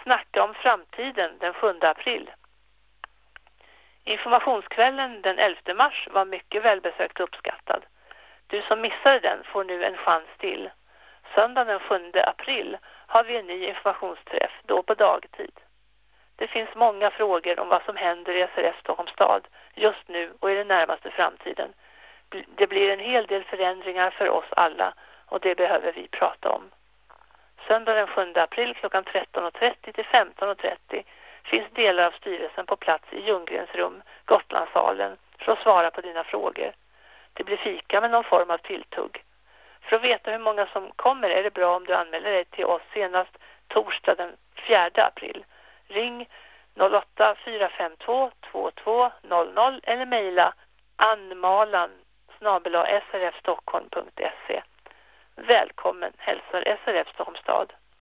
Snacka om framtiden den 7 april. Informationskvällen den 11 mars var mycket välbesökt och uppskattad. Du som missade den får nu en chans till. Söndag den 7 april har vi en ny informationsträff, då på dagtid. Det finns många frågor om vad som händer i SRF Stockholms stad just nu och i den närmaste framtiden. Det blir en hel del förändringar för oss alla och det behöver vi prata om. Söndag den 7 april klockan 13.30 till 15.30 finns delar av styrelsen på plats i Ljunggrens rum, Gotlandssalen, för att svara på dina frågor. Det blir fika med någon form av tilltugg. För att veta hur många som kommer är det bra om du anmäler dig till oss senast torsdag den 4 april. Ring 08 452 2200 eller mejla anmalan@srfstockholm.se. Välkommen hälsar SRF Stockholms stad.